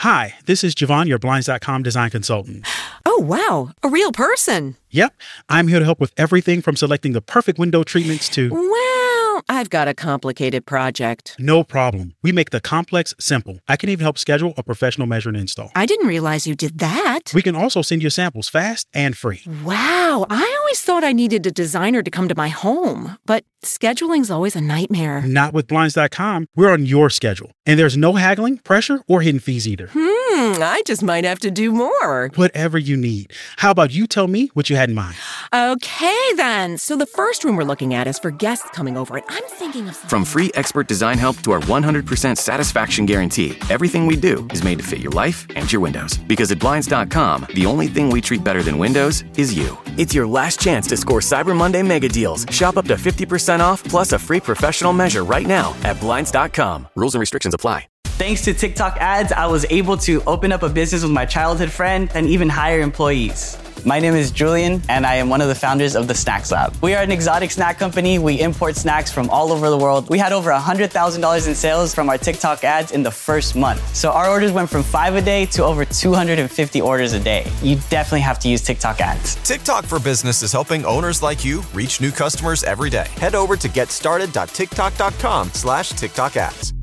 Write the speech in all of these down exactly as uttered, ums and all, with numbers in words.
Hi, this is Javon, your Blinds dot com design consultant. Oh, wow. A real person. Yep. I'm here to help with everything from selecting the perfect window treatments to... Well, I've got a complicated project. No problem. We make the complex simple. I can even help schedule a professional measure and install. I didn't realize you did that. We can also send you samples fast and free. Wow. I always thought I needed a designer to come to my home, but scheduling's always a nightmare. Not with Blinds dot com. We're on your schedule. And there's no haggling, pressure, or hidden fees either. Hmm, I just might have to do more. Whatever you need. How about you tell me what you had in mind? Okay, then. So the first room we're looking at is for guests coming over, and I'm thinking of... From free expert design help to our one hundred percent satisfaction guarantee, everything we do is made to fit your life and your windows. Because at Blinds dot com, the only thing we treat better than windows is you. It's your last chance to score Cyber Monday mega deals. Shop up to fifty percent off plus a free professional measure right now at Blinds dot com. Rules and restrictions apply. Thanks to TikTok ads, I was able to open up a business with my childhood friend and even hire employees. My name is Julian, and I am one of the founders of the Snacks Lab. We are an exotic snack company. We import snacks from all over the world. We had over one hundred thousand dollars in sales from our TikTok ads in the first month. So our orders went from five a day to over two hundred fifty orders a day. You definitely have to use TikTok ads. TikTok for Business is helping owners like you reach new customers every day. Head over to getstarted.tiktok.com slash TikTok ads.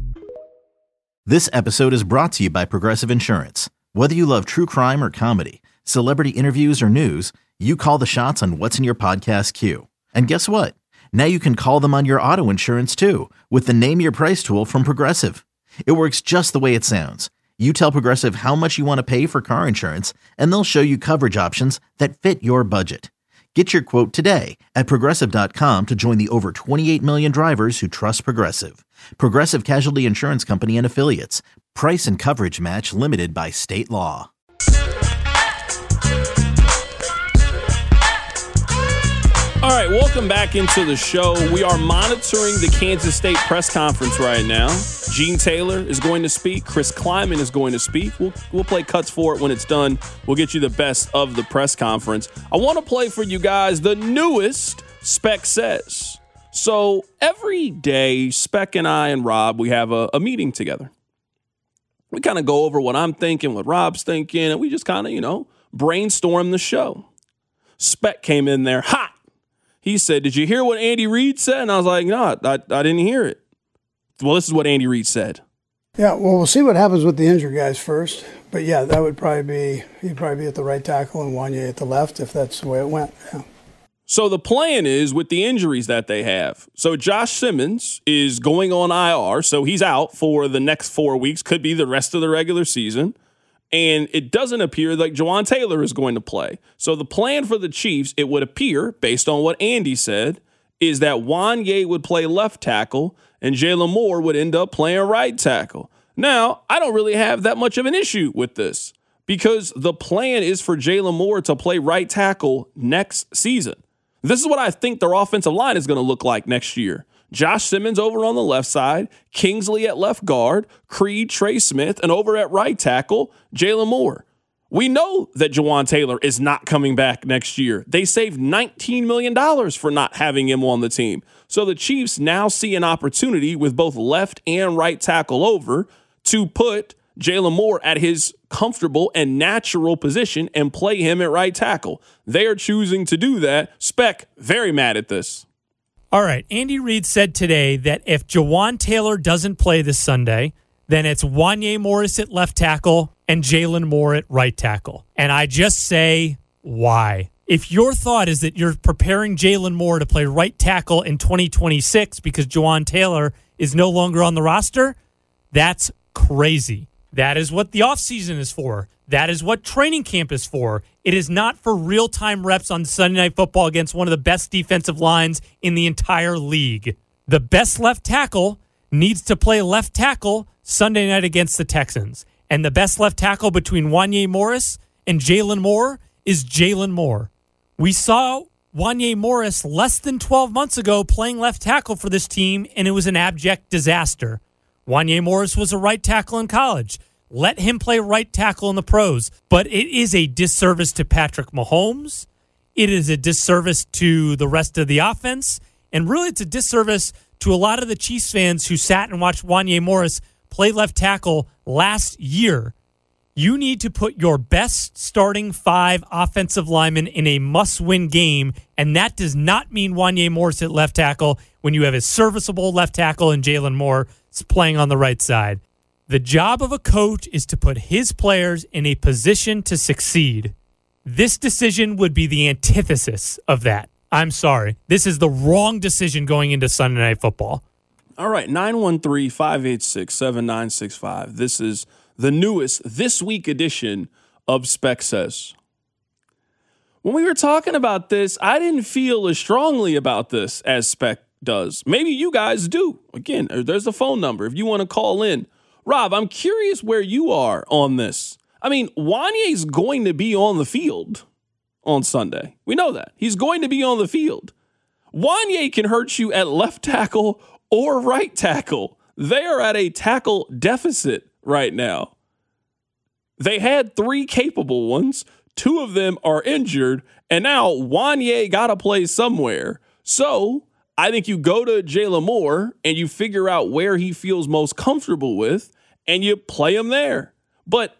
This episode is brought to you by Progressive Insurance. Whether you love true crime or comedy, celebrity interviews or news, you call the shots on what's in your podcast queue. And guess what? Now you can call them on your auto insurance too with the Name Your Price tool from Progressive. It works just the way it sounds. You tell Progressive how much you want to pay for car insurance, and they'll show you coverage options that fit your budget. Get your quote today at Progressive dot com to join the over twenty-eight million drivers who trust Progressive. Progressive Casualty Insurance Company and Affiliates. Price and coverage match limited by state law. All right, welcome back into the show. We are monitoring the Kansas State press conference right now. Gene Taylor is going to speak. Chris Kleiman is going to speak. We'll, we'll play cuts for it when it's done. We'll get you the best of the press conference. I want to play for you guys the newest Spec Says. So every day, Spec and I and Rob, we have a, a meeting together. We kind of go over what I'm thinking, what Rob's thinking, and we just kind of, you know, brainstorm the show. Spec came in there hot. He said, did you hear what Andy Reid said? And I was like, no, I, I, I didn't hear it. Well, this is what Andy Reid said. Yeah, well, we'll see what happens with the injured guys first. But, yeah, that would probably be, he'd probably be at the right tackle and Wanya at the left if that's the way it went. Yeah. So the plan is with the injuries that they have. So Josh Simmons is going on I R, so he's out for the next four weeks, could be the rest of the regular season. And it doesn't appear like Jawaan Taylor is going to play. So the plan for the Chiefs, it would appear, based on what Andy said, is that Wanya would play left tackle and Jalen Moore would end up playing right tackle. Now, I don't really have that much of an issue with this because the plan is for Jalen Moore to play right tackle next season. This is what I think their offensive line is going to look like next year. Josh Simmons over on the left side, Kingsley at left guard, Creed, Trey Smith, and over at right tackle, Jalen Moore. We know that Jawaan Taylor is not coming back next year. They saved nineteen million dollars for not having him on the team. So the Chiefs now see an opportunity with both left and right tackle over to put Jalen Moore at his comfortable and natural position and play him at right tackle. They are choosing to do that. Spec, very mad at this. All right, Andy Reid said today that if Jawaan Taylor doesn't play this Sunday, then it's Wanya Morris at left tackle and Jalen Moore at right tackle. And I just say, why? If your thought is that you're preparing Jalen Moore to play right tackle in twenty twenty-six because Jawaan Taylor is no longer on the roster, that's crazy. That is what the offseason is for. That is what training camp is for. It is not for real-time reps on Sunday Night Football against one of the best defensive lines in the entire league. The best left tackle needs to play left tackle Sunday night against the Texans. And the best left tackle between Wanya Morris and Jalen Moore is Jalen Moore. We saw Wanya Morris less than twelve months ago playing left tackle for this team, and it was an abject disaster. Wanya Morris was a right tackle in college. Let him play right tackle in the pros. But it is a disservice to Patrick Mahomes. It is a disservice to the rest of the offense. And really, it's a disservice to a lot of the Chiefs fans who sat and watched Wanya Morris play left tackle last year. You need to put your best starting five offensive linemen in a must-win game, and that does not mean Wanya Morris at left tackle when you have a serviceable left tackle and Jalen Moore playing on the right side. The job of a coach is to put his players in a position to succeed. This decision would be the antithesis of that. I'm sorry. This is the wrong decision going into Sunday Night Football. All right, nine one three, five eight six, seven nine six five. This is the newest This Week edition of Spec Says. When we were talking about this, I didn't feel as strongly about this as Spec does. Maybe you guys do. Again, there's a phone number if you want to call in. Rob, I'm curious where you are on this. I mean, Wanye's going to be on the field on Sunday. We know that. He's going to be on the field. Wanya can hurt you at left tackle or right tackle. They are at a tackle deficit right now. They had three capable ones. Two of them are injured, and now Wanya got to play somewhere. So I think you go to Jalen Moore and you figure out where he feels most comfortable with, and you play him there. But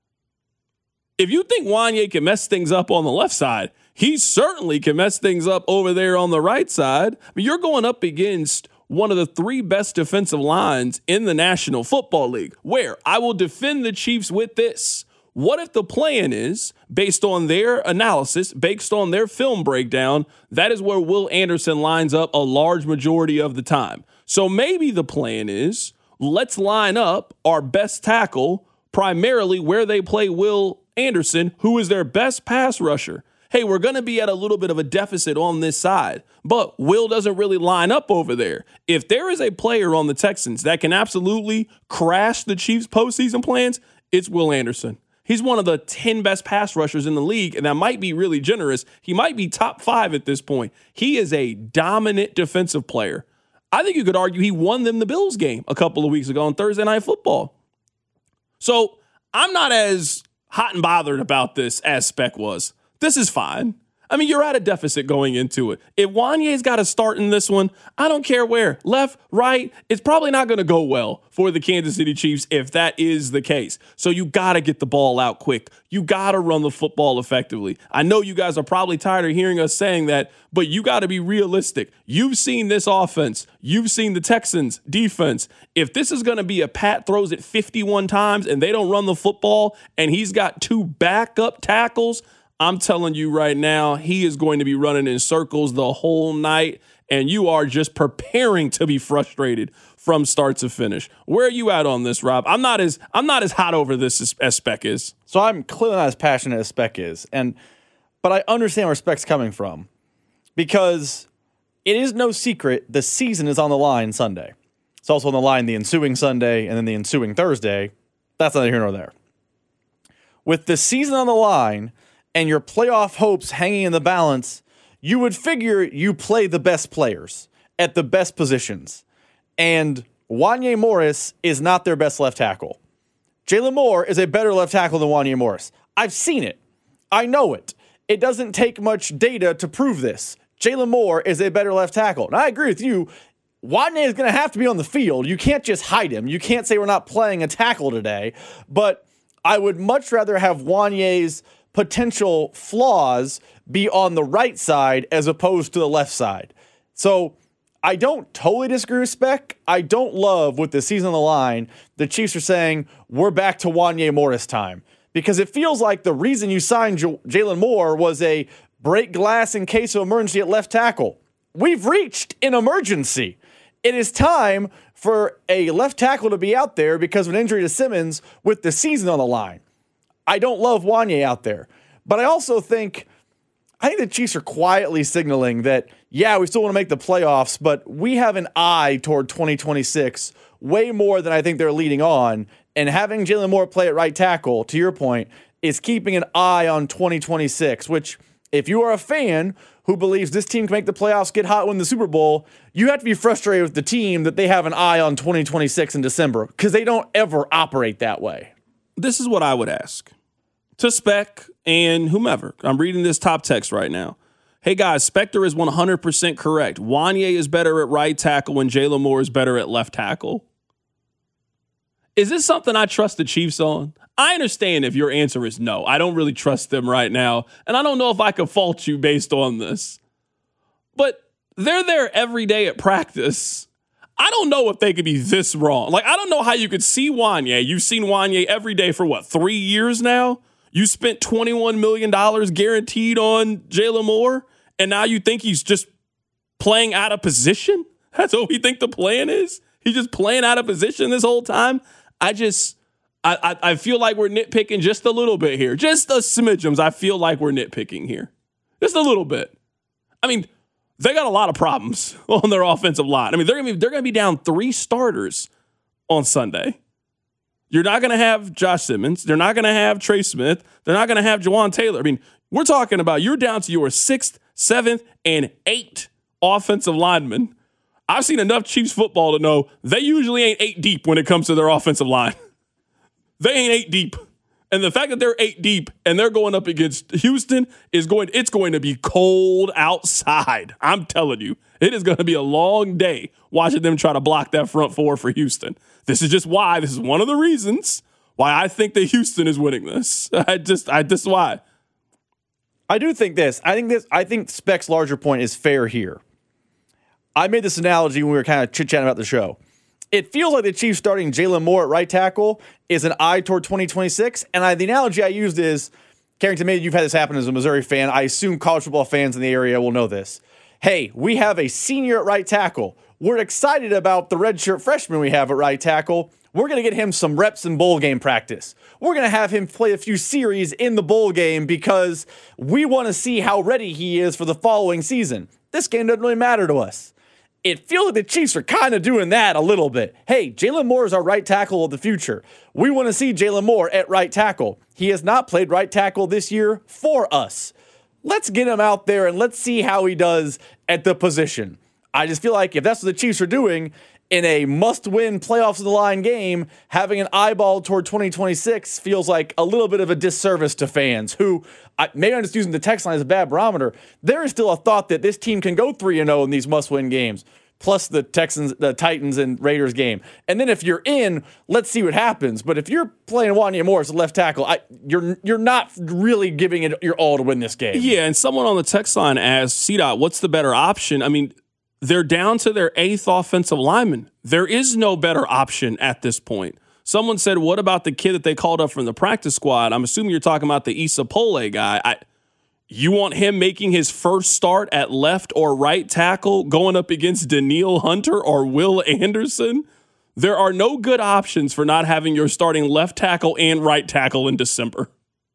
if you think Wanya can mess things up on the left side, he certainly can mess things up over there on the right side. I mean, you're going up against one of the three best defensive lines in the National Football League, where I will defend the Chiefs with this. What if the plan is, based on their analysis, based on their film breakdown, that is where Will Anderson lines up a large majority of the time. So maybe the plan is, let's line up our best tackle primarily where they play Will Anderson, who is their best pass rusher. Hey, we're going to be at a little bit of a deficit on this side, but Will doesn't really line up over there. If there is a player on the Texans that can absolutely crash the Chiefs' postseason plans, it's Will Anderson. He's one of the ten best pass rushers in the league, and that might be really generous. He might be top five at this point. He is a dominant defensive player. I think you could argue he won them the Bills game a couple of weeks ago on Thursday Night Football. So I'm not as hot and bothered about this as Spec was. This is fine. I mean, you're at a deficit going into it. If Wanya's got to start in this one, I don't care where. Left, right, it's probably not going to go well for the Kansas City Chiefs if that is the case. So you got to get the ball out quick. You got to run the football effectively. I know you guys are probably tired of hearing us saying that, but you got to be realistic. You've seen this offense. You've seen the Texans defense. If this is going to be a Pat throws it fifty-one times and they don't run the football and he's got two backup tackles, I'm telling you right now, he is going to be running in circles the whole night, and you are just preparing to be frustrated from start to finish. Where are you at on this, Rob? I'm not as I'm not as hot over this as, as Spec is. So I'm clearly not as passionate as Spec is, and but I understand where Spec's coming from, because it is no secret the season is on the line Sunday. It's also on the line the ensuing Sunday and then the ensuing Thursday. That's neither here nor there. With the season on the line and your playoff hopes hanging in the balance, you would figure you play the best players at the best positions. And Wanya Morris is not their best left tackle. Jalen Moore is a better left tackle than Wanya Morris. I've seen it. I know it. It doesn't take much data to prove this. Jalen Moore is a better left tackle. And I agree with you. Wanya is going to have to be on the field. You can't just hide him. You can't say we're not playing a tackle today. But I would much rather have Wanya's potential flaws be on the right side as opposed to the left side. So I don't totally disagree with Spec. I don't love with the season on the line, the Chiefs are saying, we're back to Wanya Morris time. Because it feels like the reason you signed J- Jalen Moore was a break glass in case of emergency at left tackle. We've reached an emergency. It is time for a left tackle to be out there because of an injury to Simmons with the season on the line. I don't love Wanya out there. But I also think, I think the Chiefs are quietly signaling that, yeah, we still want to make the playoffs, but we have an eye toward twenty twenty-six way more than I think they're leading on. And having Jalen Moore play at right tackle, to your point, is keeping an eye on twenty twenty-six, which, if you are a fan who believes this team can make the playoffs, get hot, win the Super Bowl, you have to be frustrated with the team that they have an eye on twenty twenty-six in December, because they don't ever operate that way. This is what I would ask to Spec and whomever. I'm reading this top text right now. Hey guys, Spectre is one hundred percent correct. Wanya is better at right tackle and Jalen Moore is better at left tackle. Is this something I trust the Chiefs on? I understand if your answer is no. I don't really trust them right now, and I don't know if I could fault you based on this. But they're there every day at practice. I don't know if they could be this wrong. Like, I don't know how you could see Wanya. You've seen Wanya every day for, what, three years now? You spent twenty-one million dollars guaranteed on Jalen Moore, and now you think he's just playing out of position? That's what we think the plan is? He's just playing out of position this whole time? I just, I, I, I feel like we're nitpicking just a little bit here. Just a smidgems. I feel like we're nitpicking here. Just a little bit. I mean, they got a lot of problems on their offensive line. I mean, they're gonna be they're gonna be down three starters on Sunday. You're not gonna have Josh Simmons. They're not gonna have Trey Smith. They're not gonna have Jawaan Taylor. I mean, we're talking about you're down to your sixth, seventh, and eighth offensive linemen. I've seen enough Chiefs football to know they usually ain't eight deep when it comes to their offensive line. They ain't eight deep. And the fact that they're eight deep and they're going up against Houston is going, it's going to be cold outside. I'm telling you, it is going to be a long day watching them try to block that front four for Houston. This is just why, this is one of the reasons why I think that Houston is winning this. I just, I, this is why. I do think this. I think this, I think Speck's larger point is fair here. I made this analogy when we were kind of chit-chatting about the show. It feels like the Chiefs starting Jalen Moore at right tackle is an eye toward twenty twenty-six. And I, the analogy I used is, Carrington, maybe you've had this happen as a Missouri fan. I assume college football fans in the area will know this. Hey, we have a senior at right tackle. We're excited about the redshirt freshman we have at right tackle. We're going to get him some reps in bowl game practice. We're going to have him play a few series in the bowl game because we want to see how ready he is for the following season. This game doesn't really matter to us. It feels like the Chiefs are kind of doing that a little bit. Hey, Jalen Moore is our right tackle of the future. We want to see Jalen Moore at right tackle. He has not played right tackle this year for us. Let's get him out there and let's see how he does at the position. I just feel like if that's what the Chiefs are doing in a must-win playoffs in the line game, having an eyeball toward twenty twenty-six feels like a little bit of a disservice to fans who, I, maybe I'm just using the text line as a bad barometer. There is still a thought that this team can go three and oh in these must-win games, plus the Texans, the Titans, and Raiders game. And then if you're in, let's see what happens. But if you're playing Wanya Moore as a left tackle, I, you're you're not really giving it your all to win this game. Yeah, and someone on the text line asked, C DOT, what's the better option? I mean, they're down to their eighth offensive lineman. There is no better option at this point. Someone said, what about the kid that they called up from the practice squad? I'm assuming you're talking about the Issa Pole guy. I, you want him making his first start at left or right tackle going up against Danielle Hunter or Will Anderson? There are no good options for not having your starting left tackle and right tackle in December.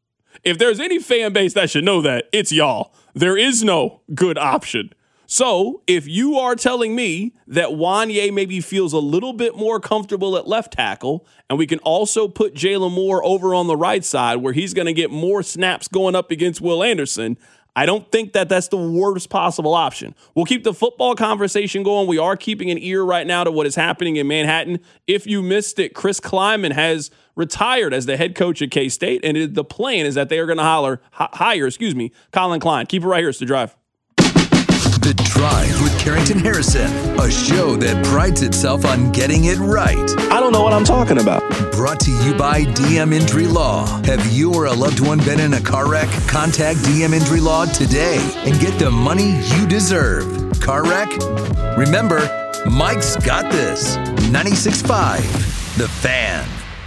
If there's any fan base that should know that, it's y'all. There is no good option. So if you are telling me that Wanya maybe feels a little bit more comfortable at left tackle, and we can also put Jalen Moore over on the right side where he's going to get more snaps going up against Will Anderson, I don't think that that's the worst possible option. We'll keep the football conversation going. We are keeping an ear right now to what is happening in Manhattan. If you missed it, Chris Kleiman has retired as the head coach at K-State, and it, the plan is that they are going to holler, h- hire, excuse me, Colin Klein. Keep it right here. It's The Drive. The Drive with Carrington Harrison, a show that prides itself on getting it right. I don't know what I'm talking about. Brought to you by D M Injury Law. Have you or a loved one been in a car wreck? Contact D M Injury Law today and get the money you deserve. Car wreck? Remember, Mike's got this. ninety-six point five, The Fan.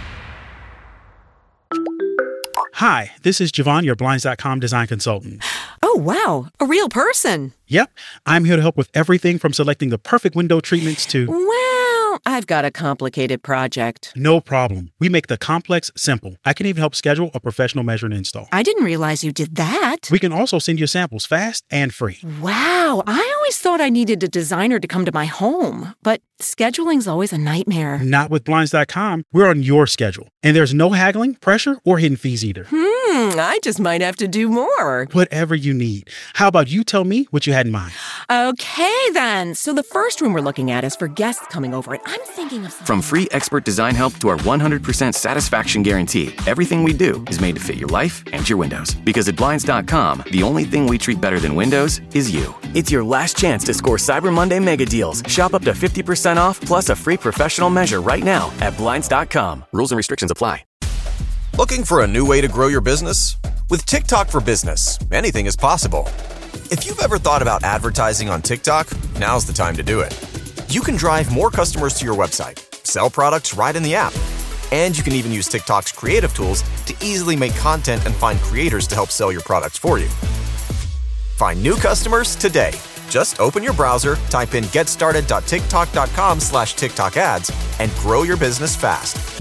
Hi, this is Javon, your Blinds dot com design consultant. Oh, wow. A real person. Yep. I'm here to help with everything from selecting the perfect window treatments to... Well, I've got a complicated project. No problem. We make the complex simple. I can even help schedule a professional measure and install. I didn't realize you did that. We can also send you samples fast and free. Wow. I always thought I needed a designer to come to my home, but scheduling's always a nightmare. Not with Blinds dot com. We're on your schedule. And there's no haggling, pressure, or hidden fees either. Hmm, I just might have to do more. Whatever you need. How about you tell me what you had in mind? Okay, then. So the first room we're looking at is for guests coming over, and I'm thinking of something. From free expert design help to our one hundred percent satisfaction guarantee, everything we do is made to fit your life and your windows. Because at Blinds dot com, the only thing we treat better than windows is you. It's your last chance to score Cyber Monday mega deals. Shop up to fifty percent off plus a free professional measure right now at Blinds dot com. Rules and restrictions apply. Looking for a new way to grow your business? With TikTok for Business, anything is possible. If you've ever thought about advertising on TikTok, now's the time to do it. You can drive more customers to your website, sell products right in the app, and you can even use TikTok's creative tools to easily make content and find creators to help sell your products for you. Find new customers today. Just open your browser, type in getstarted.tiktok.com slash TikTok ads, and grow your business fast.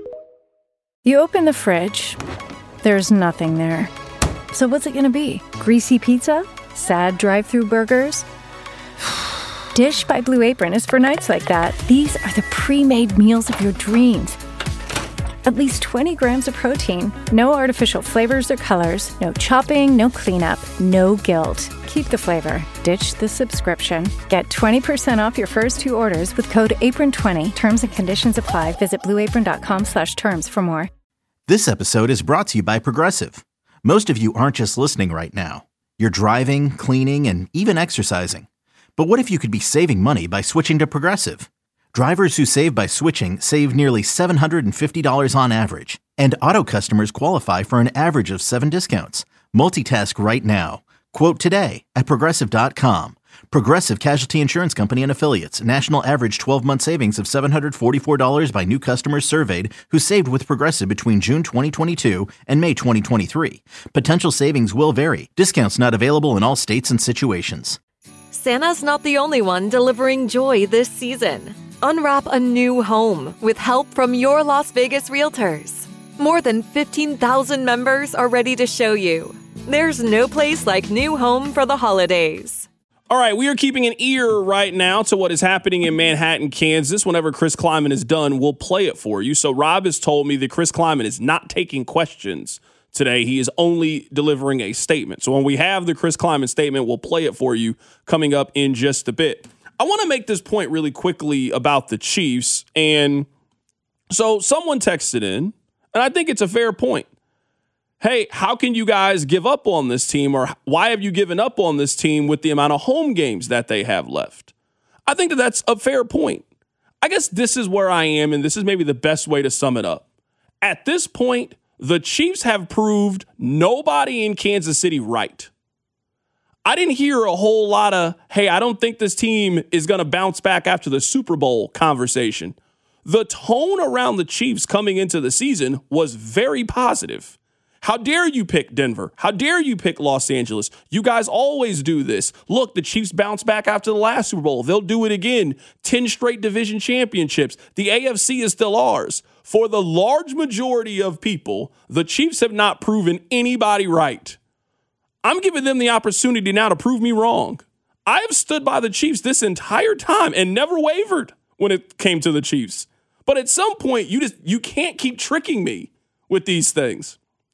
You open the fridge. There's nothing there. So what's it going to be? Greasy pizza? Sad drive-thru burgers? Dish by Blue Apron is for nights like that. These are the pre-made meals of your dreams. At least twenty grams of protein, no artificial flavors or colors, no chopping, no cleanup, no guilt. Keep the flavor. Ditch the subscription. Get twenty percent off your first two orders with code apron twenty. Terms and conditions apply. Visit blueapron.com slash terms for more. This episode is brought to you by Progressive. Most of you aren't just listening right now. You're driving, cleaning, and even exercising. But what if you could be saving money by switching to Progressive? Drivers who save by switching save nearly seven hundred fifty dollars on average. And auto customers qualify for an average of seven discounts. Multitask right now. Quote today at Progressive dot com. Progressive Casualty Insurance Company and Affiliates. National average twelve-month savings of seven hundred forty-four dollars by new customers surveyed who saved with Progressive between June twenty twenty-two and May twenty twenty-three. Potential savings will vary. Discounts not available in all states and situations. Santa's not the only one delivering joy this season. Unwrap a new home with help from your Las Vegas realtors. More than fifteen thousand members are ready to show you. There's no place like new home for the holidays. All right, we are keeping an ear right now to what is happening in Manhattan, Kansas. Whenever Chris Kleiman is done, we'll play it for you. So Rob has told me that Chris Kleiman is not taking questions today. He is only delivering a statement. So when we have the Chris Kleiman statement, we'll play it for you coming up in just a bit. I want to make this point really quickly about the Chiefs. And so someone texted in, and I think it's a fair point. Hey, how can you guys give up on this team, or why have you given up on this team with the amount of home games that they have left? I think that that's a fair point. I guess this is where I am, and this is maybe the best way to sum it up. At this point, the Chiefs have proved nobody in Kansas City right. I didn't hear a whole lot of, hey, I don't think this team is going to bounce back after the Super Bowl conversation. The tone around the Chiefs coming into the season was very positive. How dare you pick Denver? How dare you pick Los Angeles? You guys always do this. Look, the Chiefs bounced back after the last Super Bowl. They'll do it again. ten straight division championships. The A F C is still ours. For the large majority of people, the Chiefs have not proven anybody right. I'm giving them the opportunity now to prove me wrong. I have stood by the Chiefs this entire time and never wavered when it came to the Chiefs. But at some point, you just you can't keep tricking me with these things.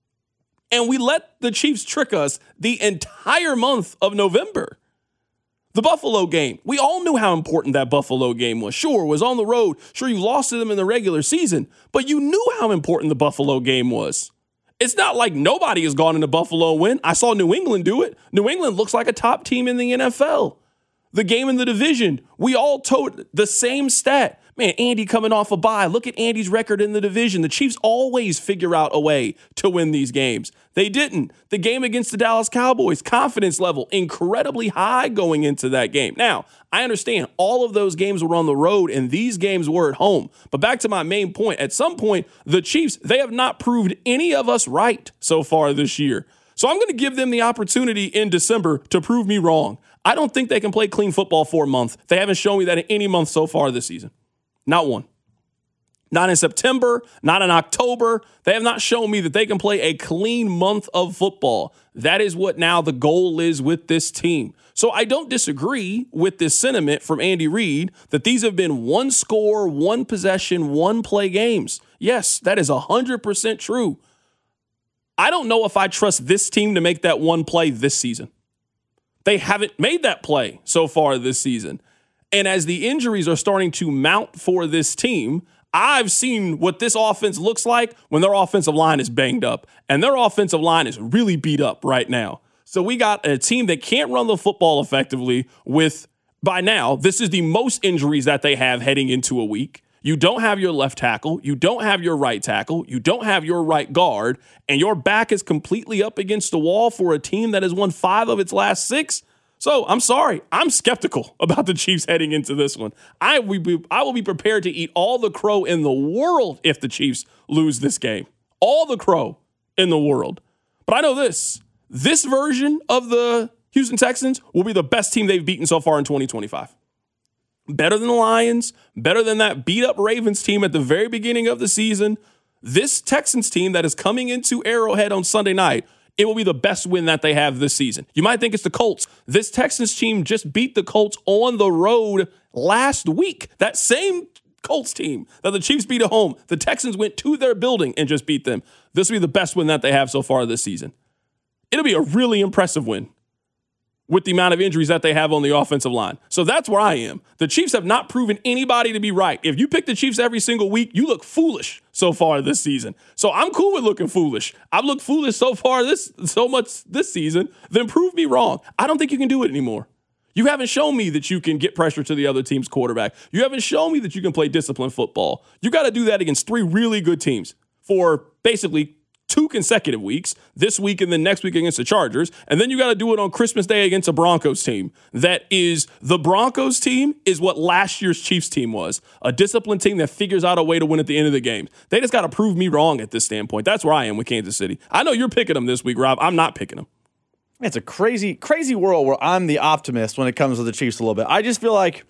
And we let the Chiefs trick us the entire month of November. The Buffalo game, we all knew how important that Buffalo game was. Sure, it was on the road. Sure, you lost to them in the regular season, but you knew how important the Buffalo game was. It's not like nobody has gone into Buffalo and win. I saw New England do it. New England looks like a top team in the N F L. The game in the division, we all told the same stat. Man, Andy coming off a bye. Look at Andy's record in the division. The Chiefs always figure out a way to win these games. They didn't. The game against the Dallas Cowboys, confidence level incredibly high going into that game. Now, I understand all of those games were on the road and these games were at home. But back to my main point, at some point, the Chiefs, they have not proved any of us right so far this year. So I'm going to give them the opportunity in December to prove me wrong. I don't think they can play clean football for a month. They haven't shown me that in any month so far this season. Not one. Not in September, not in October. They have not shown me that they can play a clean month of football. That is what now the goal is with this team. So I don't disagree with this sentiment from Andy Reid that these have been one score, one possession, one play games. Yes, that is one hundred percent true. I don't know if I trust this team to make that one play this season. They haven't made that play so far this season. And as the injuries are starting to mount for this team, I've seen what this offense looks like when their offensive line is banged up. And their offensive line is really beat up right now. So we got a team that can't run the football effectively with, by now, this is the most injuries that they have heading into a week. You don't have your left tackle. You don't have your right tackle. You don't have your right guard. And your back is completely up against the wall for a team that has won five of its last six. So I'm sorry. I'm skeptical about the Chiefs heading into this one. I will be, I will be prepared to eat all the crow in the world if the Chiefs lose this game. All the crow in the world. But I know this. This version of the Houston Texans will be the best team they've beaten so far in twenty twenty-five. Better than the Lions, better than that beat-up Ravens team at the very beginning of the season. This Texans team that is coming into Arrowhead on Sunday night, it will be the best win that they have this season. You might think it's the Colts. This Texans team just beat the Colts on the road last week. That same Colts team that the Chiefs beat at home, the Texans went to their building and just beat them. This will be the best win that they have so far this season. It'll be a really impressive win with the amount of injuries that they have on the offensive line. So that's where I am. The Chiefs have not proven anybody to be right. If you pick the Chiefs every single week, you look foolish so far this season. So I'm cool with looking foolish. I've looked foolish so far this so much this season, then prove me wrong. I don't think you can do it anymore. You haven't shown me that you can get pressure to the other team's quarterback. You haven't shown me that you can play disciplined football. You got to do that against three really good teams for basically two consecutive weeks, this week and then next week against the Chargers. And then you got to do it on Christmas Day against a Broncos team. That is, the Broncos team is what last year's Chiefs team was. A disciplined team that figures out a way to win at the end of the game. They just got to prove me wrong at this standpoint. That's where I am with Kansas City. I know you're picking them this week, Rob. I'm not picking them. It's a crazy, crazy world where I'm the optimist when it comes to the Chiefs a little bit. I just feel like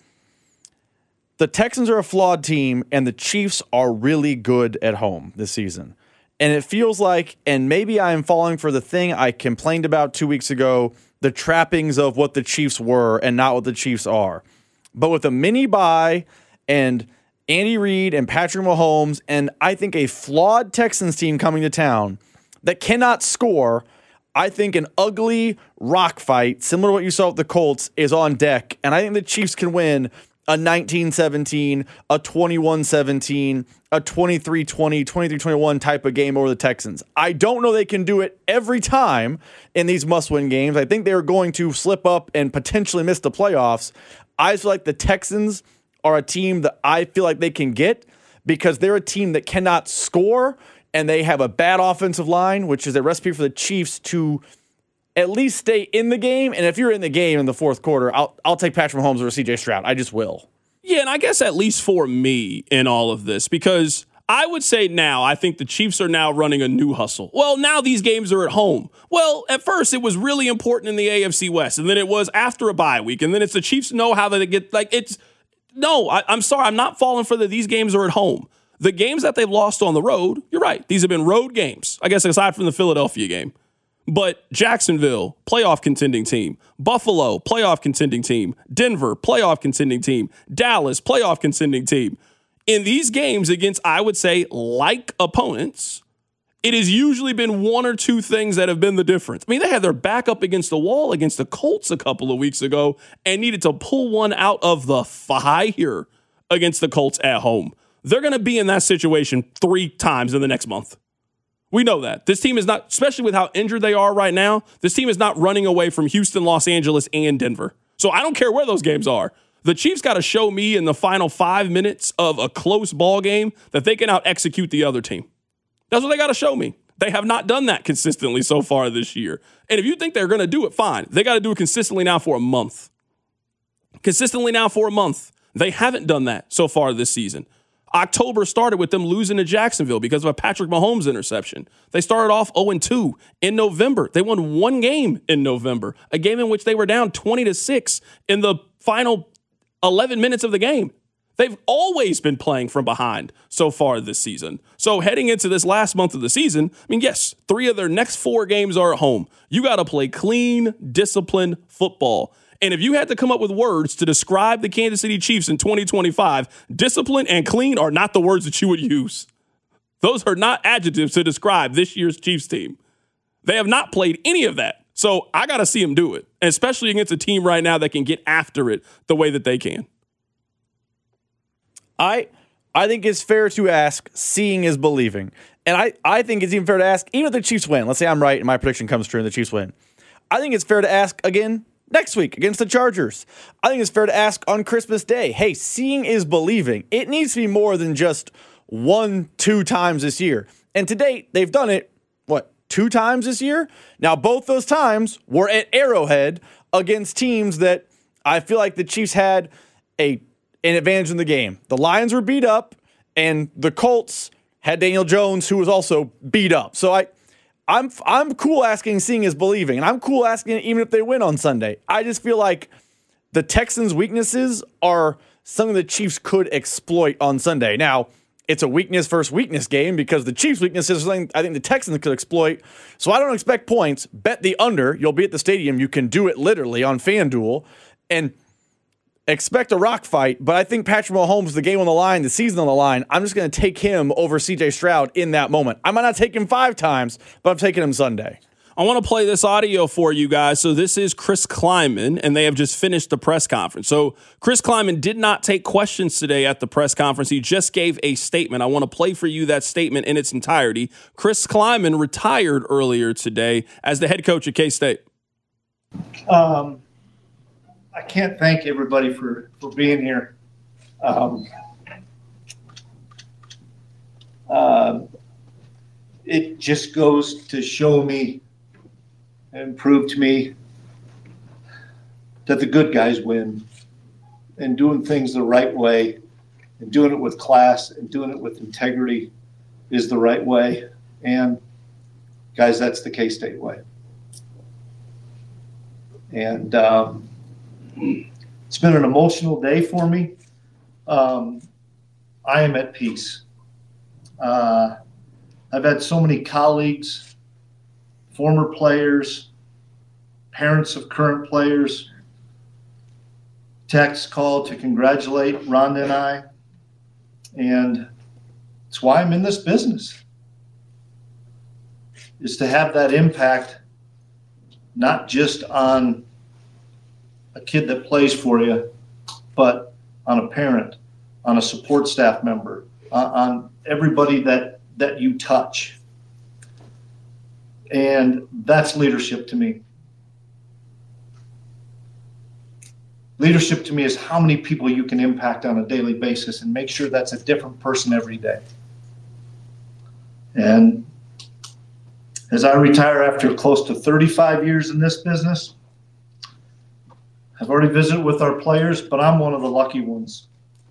the Texans are a flawed team and the Chiefs are really good at home this season. And it feels like, and maybe I am falling for the thing I complained about two weeks ago, the trappings of what the Chiefs were and not what the Chiefs are. But with a mini bye and Andy Reid and Patrick Mahomes and I think a flawed Texans team coming to town that cannot score, I think an ugly rock fight, similar to what you saw with the Colts, is on deck. And I think the Chiefs can win a nineteen seventeen, a twenty-one seventeen, a twenty-three twenty, twenty-three twenty-one type of game over the Texans. I don't know they can do it every time in these must-win games. I think they're going to slip up and potentially miss the playoffs. I feel like the Texans are a team that I feel like they can get because they're a team that cannot score and they have a bad offensive line, which is a recipe for the Chiefs to at least stay in the game. And if you're in the game in the fourth quarter, I'll I'll take Patrick Mahomes over C J Stroud. I just will. Yeah, and I guess at least for me in all of this, because I would say now I think the Chiefs are now running a new hustle. Well, now these games are at home. Well, at first it was really important in the A F C West, and then it was after a bye week, and then it's the Chiefs know how they get, like, it's, no, I, I'm sorry, I'm not falling for the, these games are at home. The games that they've lost on the road, you're right, these have been road games, I guess aside from the Philadelphia game. But Jacksonville, playoff contending team. Buffalo, playoff contending team. Denver, playoff contending team. Dallas, playoff contending team. In these games against, I would say, like opponents, it has usually been one or two things that have been the difference. I mean, they had their back up against the wall against the Colts a couple of weeks ago and needed to pull one out of the fire against the Colts at home. They're going to be in that situation three times in the next month. We know that. This team is not, especially with how injured they are right now, this team is not running away from Houston, Los Angeles, and Denver. So I don't care where those games are. The Chiefs got to show me in the final five minutes of a close ball game that they can out-execute the other team. That's what they got to show me. They have not done that consistently so far this year. And if you think they're going to do it, fine. They got to do it consistently now for a month. Consistently now for a month. They haven't done that so far this season. October started with them losing to Jacksonville because of a Patrick Mahomes interception. They started off oh and two in November. They won one game in November, a game in which they were down twenty to six in the final eleven minutes of the game. They've always been playing from behind so far this season. So heading into this last month of the season, I mean, yes, three of their next four games are at home. You got to play clean, disciplined football. And if you had to come up with words to describe the Kansas City Chiefs in twenty twenty-five, discipline and clean are not the words that you would use. Those are not adjectives to describe this year's Chiefs team. They have not played any of that. So I got to see them do it, especially against a team right now that can get after it the way that they can. I I think it's fair to ask, seeing is believing. And I, I think it's even fair to ask, even if the Chiefs win, let's say I'm right and my prediction comes true and the Chiefs win, I think it's fair to ask again next week against the Chargers. I think it's fair to ask on Christmas Day, hey, seeing is believing. It needs to be more than just one, two times this year. And to date, they've done it, what, two times this year? Now, both those times were at Arrowhead against teams that I feel like the Chiefs had a an advantage in the game. The Lions were beat up, and the Colts had Daniel Jones, who was also beat up. So I, I'm I'm cool asking seeing is believing, and I'm cool asking even if they win on Sunday. I just feel like the Texans' weaknesses are something the Chiefs could exploit on Sunday. Now, it's a weakness versus weakness game because the Chiefs' weakness is something I think the Texans could exploit. So I don't expect points. Bet the under. You'll be at the stadium. You can do it literally on FanDuel. And expect a rock fight, but I think Patrick Mahomes, the game on the line, the season on the line, I'm just going to take him over C J Stroud in that moment. I might not take him five times, but I'm taking him Sunday. I want to play this audio for you guys. So this is Chris Kleiman, and they have just finished the press conference. So Chris Kleiman did not take questions today at the press conference. He just gave a statement. I want to play for you that statement in its entirety. Chris Kleiman retired earlier today as the head coach at K-State. Um, I can't thank everybody for, for being here. Um, uh, it just goes to show me and prove to me that the good guys win, and doing things the right way and doing it with class and doing it with integrity is the right way. And guys, that's the K-State way. And um, it's been an emotional day for me. Um, I am at peace. Uh, I've had so many colleagues, former players, parents of current players, text, call to congratulate Rhonda and I. And it's why I'm in this business, is to have that impact, not just on a kid that plays for you, but on a parent, on a support staff member, uh, on everybody that, that you touch. And that's leadership to me. Leadership to me is how many people you can impact on a daily basis and make sure that's a different person every day. And as I retire after close to thirty-five years in this business, I've already visited with our players, but I'm one of the lucky ones.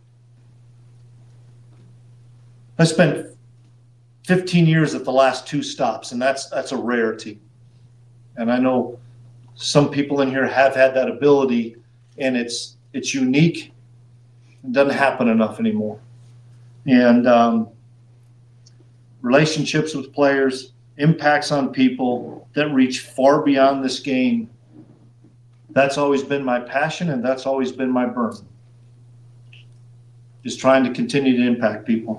I spent fifteen years at the last two stops, and that's that's a rarity. And I know some people in here have had that ability, and it's it's unique. It doesn't happen enough anymore. And um, relationships with players, impacts on people that reach far beyond this game. That's always been my passion, and that's always been my burn, is trying to continue to impact people.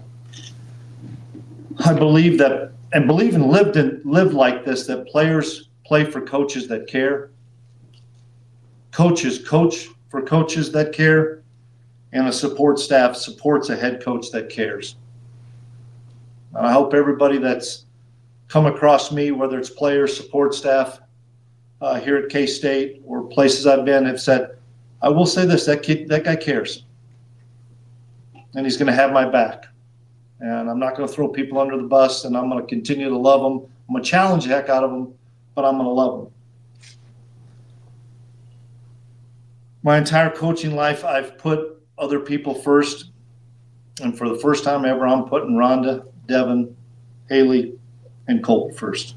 I believe that, and believe and lived in, lived like this, that players play for coaches that care. Coaches coach for coaches that care, and a support staff supports a head coach that cares. And I hope everybody that's come across me, whether it's players, support staff uh, here at K-State or places I've been, have said, I will say this, that kid, that guy cares. And he's going to have my back. And I'm not going to throw people under the bus, and I'm going to continue to love them. I'm going to challenge the heck out of them, but I'm going to love them. My entire coaching life, I've put other people first. And for the first time ever, I'm putting Rhonda, Devin, Haley, and Colt first.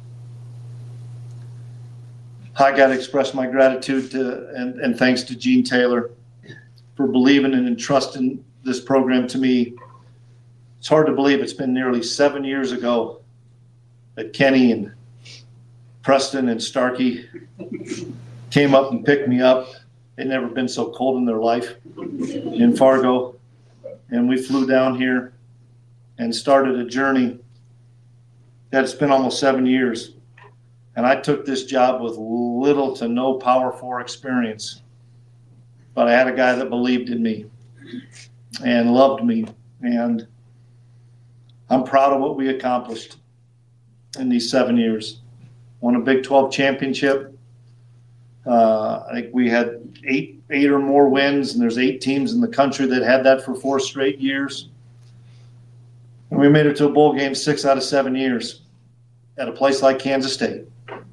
I got to express my gratitude to and, and thanks to Gene Taylor for believing and entrusting this program to me. It's hard to believe it's been nearly seven years ago that Kenny and Preston and Starkey came up and picked me up. They'd never been so cold in their life in Fargo. And we flew down here and started a journey that's been almost seven years. And I took this job with little to no Power Four experience. But I had a guy that believed in me and loved me. And I'm proud of what we accomplished in these seven years. Won a Big twelve championship, Uh, I think we had eight, eight or more wins, and there's eight teams in the country that had that for four straight years. And we made it to a bowl game six out of seven years at a place like Kansas State.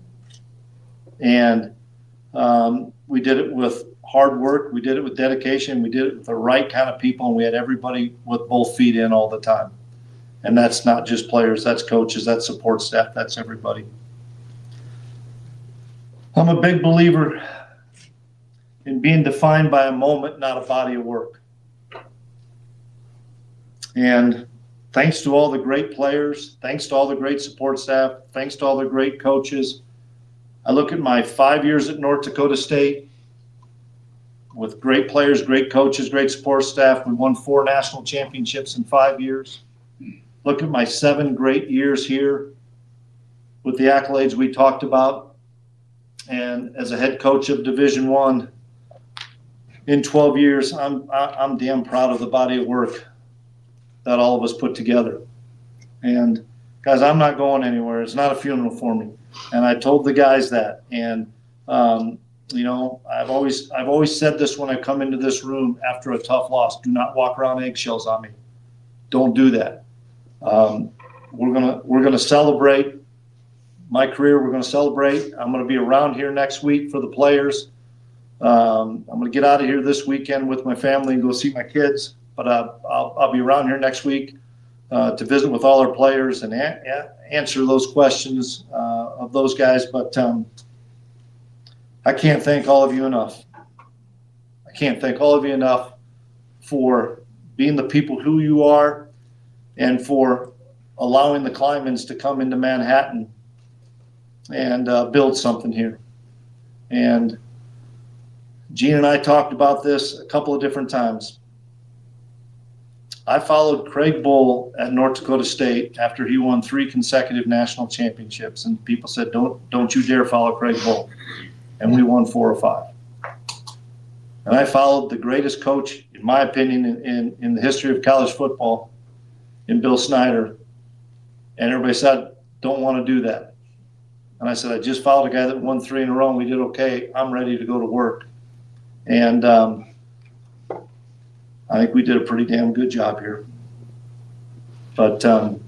And um, we did it with hard work. We did it with dedication. We did it with the right kind of people, and we had everybody with both feet in all the time. And that's not just players, that's coaches, that's support staff, that's everybody. I'm a big believer in being defined by a moment, not a body of work. And thanks to all the great players, thanks to all the great support staff, thanks to all the great coaches, I look at my five years at North Dakota State with great players, great coaches, great support staff. We won four national championships in five years. Look at my seven great years here with the accolades we talked about. And as a head coach of Division One in twelve years, I'm I'm damn proud of the body of work that all of us put together. And guys, I'm not going anywhere. It's not a funeral for me. And I told the guys that. And um, you know, I've always I've always said this when I come into this room after a tough loss: do not walk around eggshells on me. Don't do that. Um, we're gonna we're gonna celebrate my career. We're gonna celebrate. I'm gonna be around here next week for the players. Um, I'm gonna get out of here this weekend with my family and go see my kids. But uh, I'll I'll be around here next week uh, to visit with all our players and a- a- answer those questions uh, of those guys. But um, I can't thank all of you enough. I can't thank all of you enough for being the people who you are, and for allowing the Kleinmans to come into Manhattan and uh, build something here. And Gene and I talked about this a couple of different times. I followed Craig Bull at North Dakota State after he won three consecutive national championships, and people said, don't, don't you dare follow Craig Bull. And we won four or five. And I followed the greatest coach, in my opinion, in, in, in the history of college football, in Bill Snyder. And everybody said, don't want to do that. And I said, I just followed a guy that won three in a row and we did okay. I'm ready to go to work. And um, I think we did a pretty damn good job here. But um,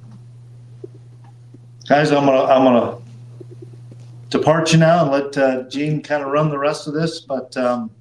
guys, I'm gonna I'm gonna depart you now and let uh, Gene kind of run the rest of this. But um,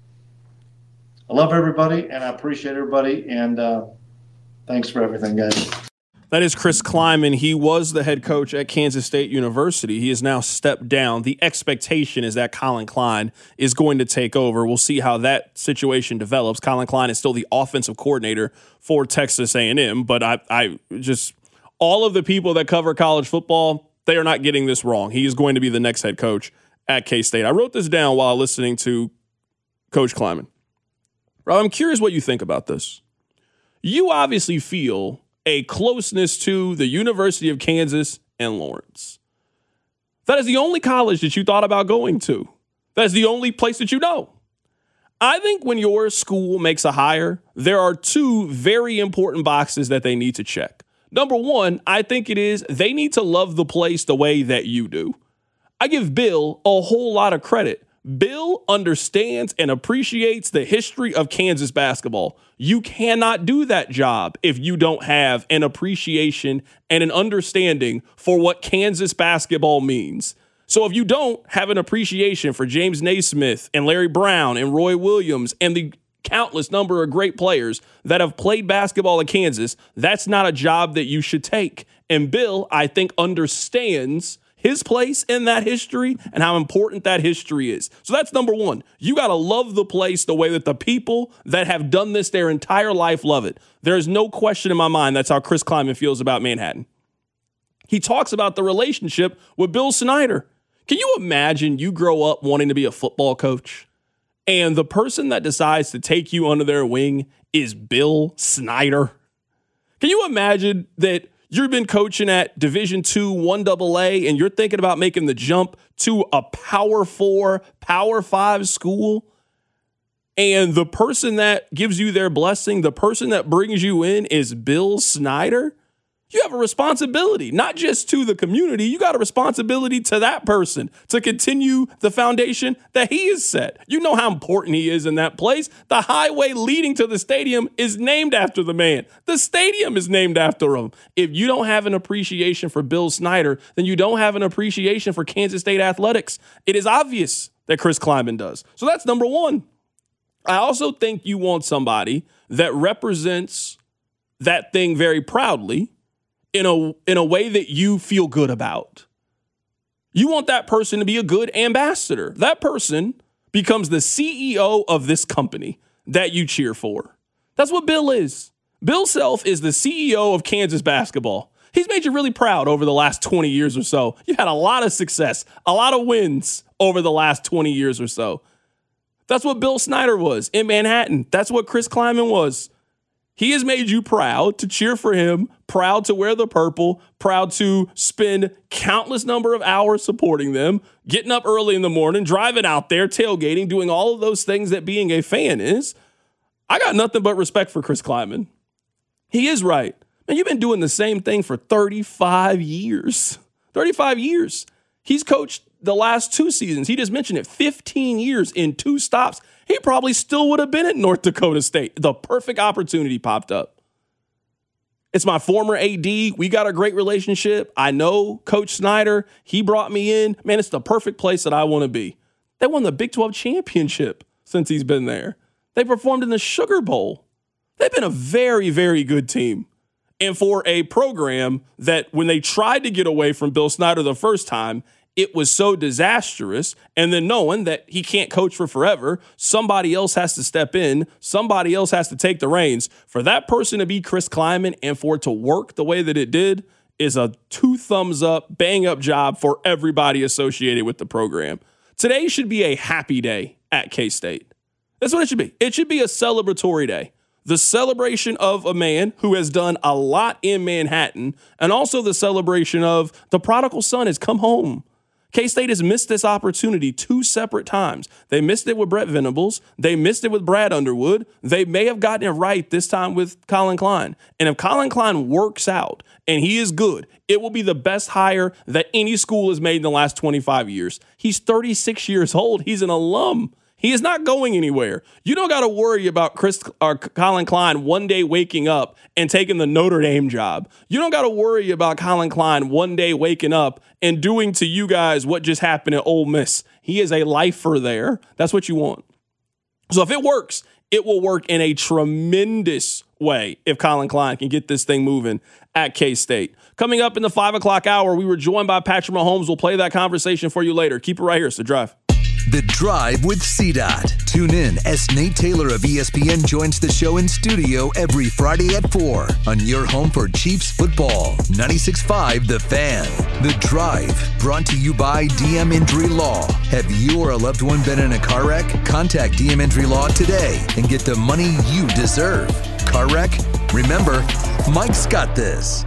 I love everybody and I appreciate everybody, and uh, thanks for everything, guys. That is Chris Klieman. He was the head coach at Kansas State University. He has now stepped down. The expectation is that Collin Klein is going to take over. We'll see how that situation develops. Collin Klein is still the offensive coordinator for Texas A and M, but I, I just all of the people that cover college football, they are not getting this wrong. He is going to be the next head coach at K-State. I wrote this down while listening to Coach Klieman. Rob, I'm curious what you think about this. You obviously feel a closeness to the University of Kansas and Lawrence. That is the only college that you thought about going to. That is the only place that you know. I think when your school makes a hire, there are two very important boxes that they need to check. Number one, I think it is they need to love the place the way that you do. I give Bill a whole lot of credit. Bill understands and appreciates the history of Kansas basketball. You cannot do that job if you don't have an appreciation and an understanding for what Kansas basketball means. So if you don't have an appreciation for James Naismith and Larry Brown and Roy Williams and the countless number of great players that have played basketball at Kansas, that's not a job that you should take. And Bill, I think, understands his place in that history and how important that history is. So that's number one. You got to love the place the way that the people that have done this their entire life love it. There is no question in my mind that's how Chris Klieman feels about Manhattan. He talks about the relationship with Bill Snyder. Can you imagine you grow up wanting to be a football coach and the person that decides to take you under their wing is Bill Snyder? Can you imagine that you've been coaching at Division two, one double A, and you're thinking about making the jump to a Power Four, Power Five school, and the person that gives you their blessing, the person that brings you in is Bill Snyder? You have a responsibility, not just to the community. You got a responsibility to that person to continue the foundation that he has set. You know how important he is in that place. The highway leading to the stadium is named after the man. The stadium is named after him. If you don't have an appreciation for Bill Snyder, then you don't have an appreciation for Kansas State athletics. It is obvious that Chris Klieman does. So that's number one. I also think you want somebody that represents that thing very proudly in a in a way that you feel good about. You want that person to be a good ambassador. That person becomes the C E O of this company that you cheer for. That's what Bill is. Bill Self is the C E O of Kansas basketball. He's made you really proud over the last twenty years or so. You've had a lot of success, a lot of wins over the last twenty years or so. That's what Bill Snyder was in Manhattan. That's what Chris Klieman was. He has made you proud to cheer for him, proud to wear the purple, proud to spend countless number of hours supporting them, getting up early in the morning, driving out there, tailgating, doing all of those things that being a fan is. I got nothing but respect for Chris Klieman. He is right. Man, you've been doing the same thing for thirty-five years. thirty-five years. He's coached the last two seasons. He just mentioned it, fifteen years in two stops. He probably still would have been at North Dakota State. The perfect opportunity popped up. It's my former A D. We got a great relationship. I know Coach Snyder. He brought me in. Man, it's the perfect place that I want to be. They won the Big twelve championship since he's been there. They performed in the Sugar Bowl. They've been a very, very good team. And for a program that when they tried to get away from Bill Snyder the first time, it was so disastrous, and then knowing that he can't coach for forever, somebody else has to step in, somebody else has to take the reins. For that person to be Chris Klieman and for it to work the way that it did is a two thumbs up, bang up job for everybody associated with the program. Today should be a happy day at K-State. That's what it should be. It should be a celebratory day. The celebration of a man who has done a lot in Manhattan, and also the celebration of the prodigal son has come home. K-State has missed this opportunity two separate times. They missed it with Brett Venables. They missed it with Brad Underwood. They may have gotten it right this time with Colin Klein. And if Colin Klein works out and he is good, it will be the best hire that any school has made in the last twenty-five years. He's thirty-six years old. He's an alum. He is not going anywhere. You don't got to worry about Chris or Colin Klein one day waking up and taking the Notre Dame job. You don't got to worry about Colin Klein one day waking up and doing to you guys what just happened at Ole Miss. He is a lifer there. That's what you want. So if it works, it will work in a tremendous way if Colin Klein can get this thing moving at K-State. Coming up in the five o'clock hour, we were joined by Patrick Mahomes. We'll play that conversation for you later. Keep it right here. It's The Drive. The Drive with C DOT. Tune in as Nate Taylor of E S P N joins the show in studio every Friday at four on your home for Chiefs football. ninety-six point five The Fan. The Drive, brought to you by D M Injury Law. Have you or a loved one been in a car wreck? Contact D M Injury Law today and get the money you deserve. Car wreck? Remember, Mike's got this.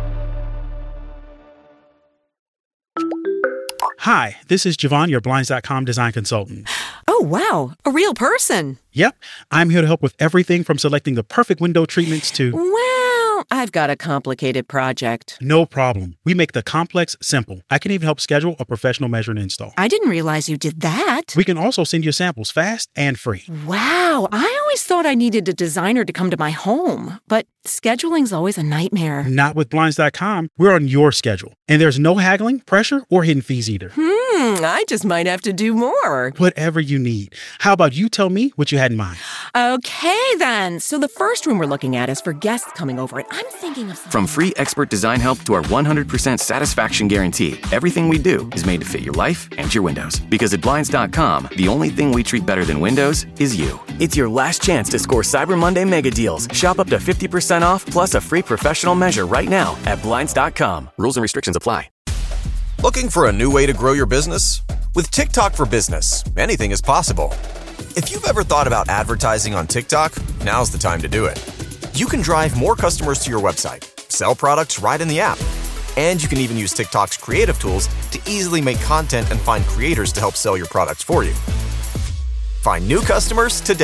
Hi, this is Javon, your Blinds dot com design consultant. Oh, wow. A real person. Yep. I'm here to help with everything from selecting the perfect window treatments to... Well, I've got a complicated project. No problem. We make the complex simple. I can even help schedule a professional measure and install. I didn't realize you did that. We can also send you samples fast and free. Wow. I always thought I needed a designer to come to my home, but scheduling's always a nightmare. Not with Blinds dot com. We're on your schedule. And there's no haggling, pressure, or hidden fees either. Hmm, I just might have to do more. Whatever you need. How about you tell me what you had in mind? Okay, then. So the first room we're looking at is for guests coming over, and I'm thinking of... From free expert design help to our one hundred percent satisfaction guarantee, everything we do is made to fit your life and your windows. Because at Blinds dot com, the only thing we treat better than windows is you. It's your last chance to score Cyber Monday mega deals. Shop up to fifty percent off plus a free professional measure right now at Blinds dot com. Rules and restrictions apply. Looking for a new way to grow your business? With TikTok for Business, anything is possible. If you've ever thought about advertising on TikTok, now's the time to do it. You can drive more customers to your website, sell products right in the app, and you can even use TikTok's creative tools to easily make content and find creators to help sell your products for you. Find new customers today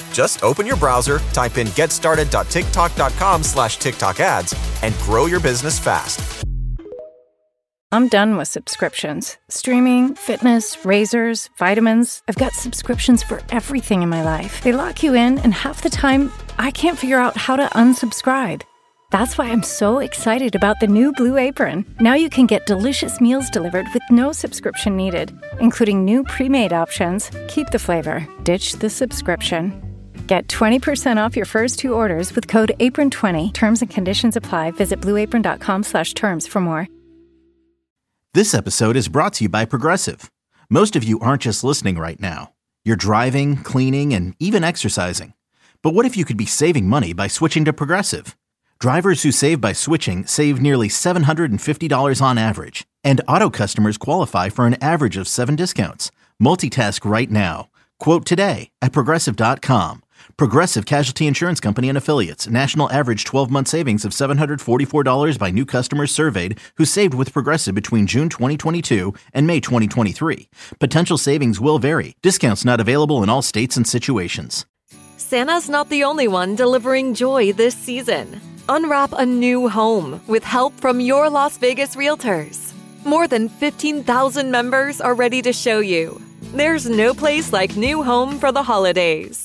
Just open your browser, type in getstarted.tiktok.com slash TikTok ads, and grow your business fast. I'm done with subscriptions. Streaming, fitness, razors, vitamins. I've got subscriptions for everything in my life. They lock you in, and half the time, I can't figure out how to unsubscribe. That's why I'm so excited about the new Blue Apron. Now you can get delicious meals delivered with no subscription needed, including new pre-made options. Keep the flavor, ditch the subscription. Get twenty percent off your first two orders with code apron twenty. Terms and conditions apply. Visit blueapron.com slash terms for more. This episode is brought to you by Progressive. Most of you aren't just listening right now. You're driving, cleaning, and even exercising. But what if you could be saving money by switching to Progressive? Drivers who save by switching save nearly seven hundred fifty dollars on average. And auto customers qualify for an average of seven discounts. Multitask right now. Quote today at Progressive dot com. Progressive Casualty Insurance Company and Affiliates. National average twelve-month savings of seven hundred forty-four dollars by new customers surveyed who saved with Progressive between June twenty twenty-two and May twenty twenty-three. Potential savings will vary. Discounts not available in all states and situations. Santa's not the only one delivering joy this season. Unwrap a new home with help from your Las Vegas realtors. More than fifteen thousand members are ready to show you. There's no place like new home for the holidays.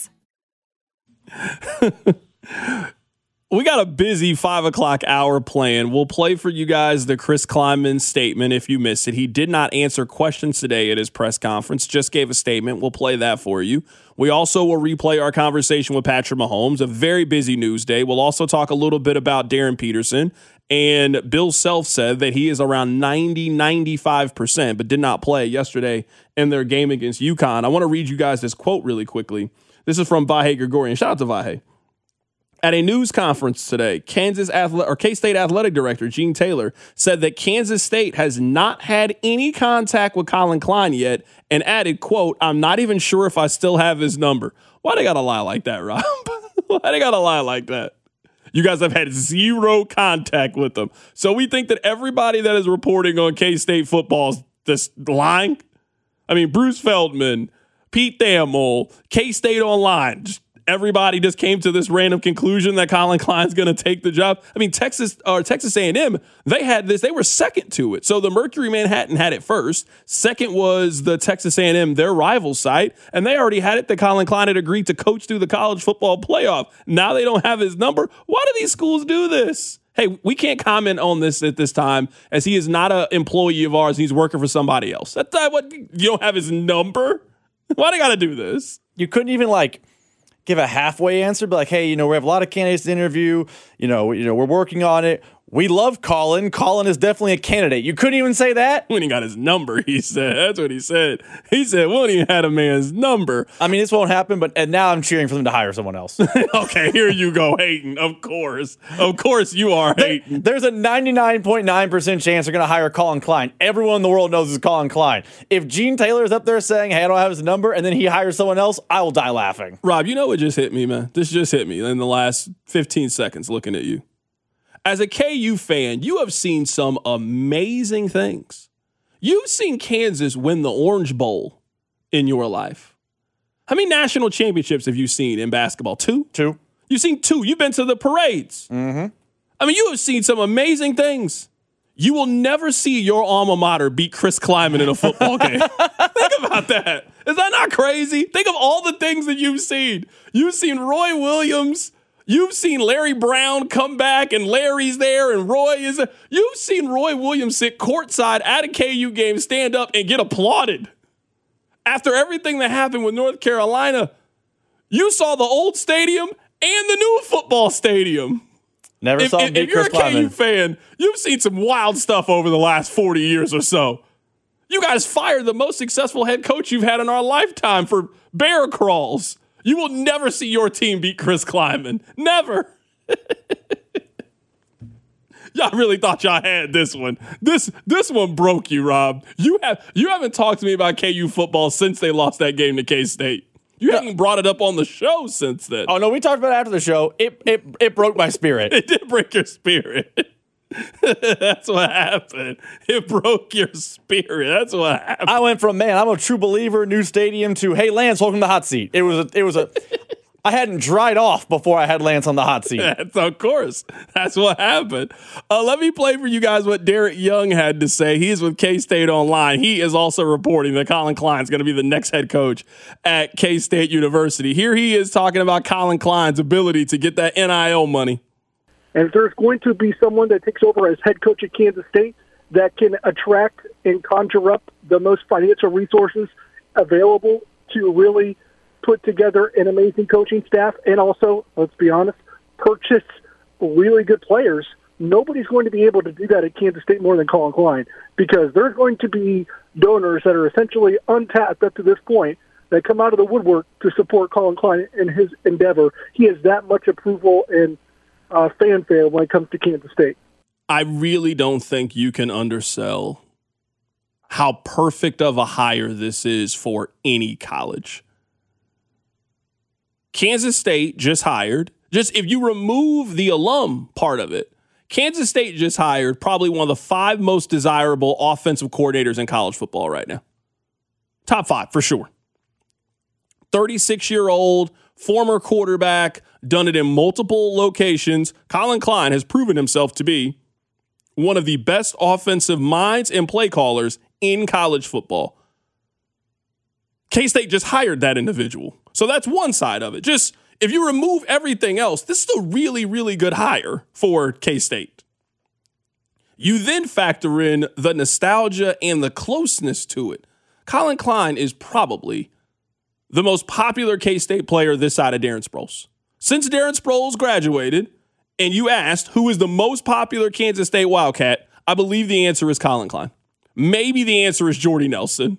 We got a busy five o'clock hour plan. We'll play for you guys the Chris Klieman statement if you missed it. He did not answer questions today at his press conference, just gave a statement. We'll play that for you. We also will replay our conversation with Patrick Mahomes, a very busy news day. We'll also talk a little bit about Darren Peterson. And Bill Self said that he is around ninety, ninety-five percent, but did not play yesterday in their game against UConn. I want to read you guys this quote really quickly. This is from Vahe Gregorian. Shout out to Vahe. At a news conference today, Kansas Athle- or K-State Athletic Director Gene Taylor said that Kansas State has not had any contact with Colin Klein yet and added, quote, "I'm not even sure if I still have his number." Why they got to lie like that, Rob? Why they got to lie like that? You guys have had zero contact with them. So we think that everybody that is reporting on K-State football is just lying? I mean, Bruce Feldman, Pete Thamel, K-State Online, just everybody just came to this random conclusion that Colin Klein's going to take the job. I mean, Texas or Texas A and M, they had this. They were second to it. So the Mercury Manhattan had it first. Second was the Texas A and M, their rival site, and they already had it that Colin Klein had agreed to coach through the college football playoff. Now they don't have his number. Why do these schools do this? Hey, we can't comment on this at this time as he is not an employee of ours. He's working for somebody else. That's not what, you don't have his number? Why do they got to do this? You couldn't even like give a halfway answer, but like, hey, you know, we have a lot of candidates to interview. You know, you know, we're working on it. We love Colin. Colin is definitely a candidate. You couldn't even say that? When he got his number, he said. That's what he said. He said, we don't even had a man's number. I mean, this won't happen, but and now I'm cheering for them to hire someone else. Okay, here you go, hating. Of course. Of course you are hating. There, there's a ninety-nine point nine percent chance they're going to hire Colin Klein. Everyone in the world knows it's Colin Klein. If Gene Taylor is up there saying, hey, I don't have his number, and then he hires someone else, I will die laughing. Rob, you know what just hit me, man? This just hit me in the last fifteen seconds looking at you. As a K U fan, you have seen some amazing things. You've seen Kansas win the Orange Bowl in your life. How many national championships have you seen in basketball? Two? Two. You've seen two. You've been to the parades. Mm-hmm. I mean, you have seen some amazing things. You will never see your alma mater beat Chris Klieman in a football game. Think about that. Is that not crazy? Think of all the things that you've seen. You've seen Roy Williams. You've seen Larry Brown come back and Larry's there and Roy is there. You've seen Roy Williams sit courtside at a K U game, stand up and get applauded. After everything that happened with North Carolina, you saw the old stadium and the new football stadium. Never if, saw if, him beat if you're Chris a K U Klieman. fan, you've seen some wild stuff over the last forty years or so. You guys fired the most successful head coach you've had in our lifetime for bear crawls. You will never see your team beat Chris Klieman. Never. Y'all really thought y'all had this one. This this one broke you, Rob. You have you haven't talked to me about K U football since they lost that game to K-State. You haven't brought it up on the show since then. Oh no, we talked about it after the show. It it it broke my spirit. It did break your spirit. That's what happened. It broke your spirit. That's what happened. I went from, man, I'm a true believer, new stadium, to, hey, Lance, welcome to the hot seat. It was a, it was a I hadn't dried off before I had Lance on the hot seat. That's, of course. That's what happened. Uh, let me play for you guys what Derek Young had to say. He is with K-State Online. He is also reporting that Colin Klein is going to be the next head coach at K-State University. Here he is talking about Colin Klein's ability to get that N I L money. And if there's going to be someone that takes over as head coach at Kansas State that can attract and conjure up the most financial resources available to really put together an amazing coaching staff and also, let's be honest, purchase really good players, nobody's going to be able to do that at Kansas State more than Colin Klein, because there's going to be donors that are essentially untapped up to this point that come out of the woodwork to support Colin Klein in his endeavor. He has that much approval and uh, fanfare when it comes to Kansas State. I really don't think you can undersell how perfect of a hire this is for any college. Kansas State just hired, just if you remove the alum part of it, Kansas State just hired probably one of the five most desirable offensive coordinators in college football right now. Top five, for sure. thirty-six-year-old, former quarterback, done it in multiple locations. Colin Klein has proven himself to be one of the best offensive minds and play callers in college football. K-State just hired that individual. So that's one side of it. Just if you remove everything else, this is a really, really good hire for K-State. You then factor in the nostalgia and the closeness to it. Colin Klein is probably the most popular K-State player this side of Darren Sproles. Since Darren Sproles graduated and you asked who is the most popular Kansas State Wildcat, I believe the answer is Colin Klein. Maybe the answer is Jordy Nelson.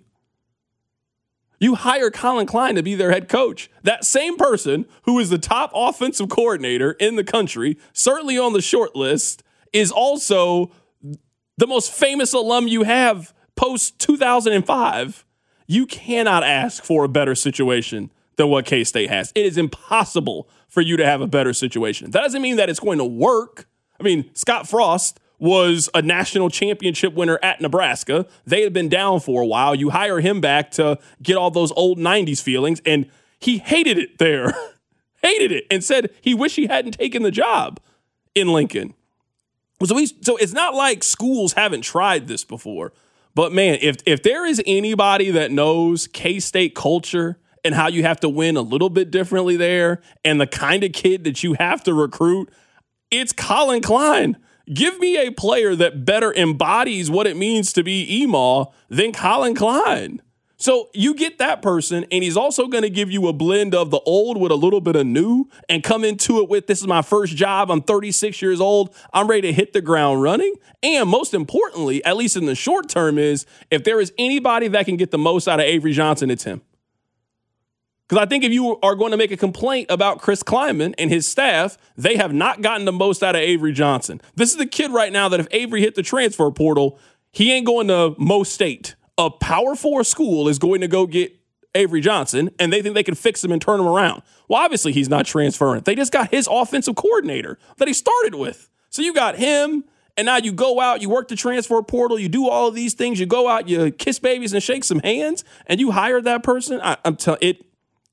You hire Colin Klein to be their head coach. That same person who is the top offensive coordinator in the country, certainly on the short list, is also the most famous alum you have post two thousand five. You cannot ask for a better situation than what K-State has. It is impossible for you to have a better situation. That doesn't mean that it's going to work. I mean, Scott Frost was a national championship winner at Nebraska. They had been down for a while. You hire him back to get all those old nineties feelings, and he hated it there. hated it, and said he wished he hadn't taken the job in Lincoln. So, he's, so it's not like schools haven't tried this before. But, man, if if there is anybody that knows K-State culture and how you have to win a little bit differently there and the kind of kid that you have to recruit, it's Colin Klein. Give me a player that better embodies what it means to be E M A than Colin Klein. So you get that person, and he's also going to give you a blend of the old with a little bit of new and come into it with, this is my first job. I'm thirty-six years old. I'm ready to hit the ground running. And most importantly, at least in the short term, is if there is anybody that can get the most out of Avery Johnson, it's him. Because I think if you are going to make a complaint about Chris Klieman and his staff, they have not gotten the most out of Avery Johnson. This is the kid right now that if Avery hit the transfer portal, he ain't going to Mo State. A Power Four school is going to go get Avery Johnson, and they think they can fix him and turn him around. Well, obviously he's not transferring. They just got his offensive coordinator that he started with. So you got him, and now you go out, you work the transfer portal, you do all of these things, you go out, you kiss babies and shake some hands, and you hire that person. I, I'm telling it.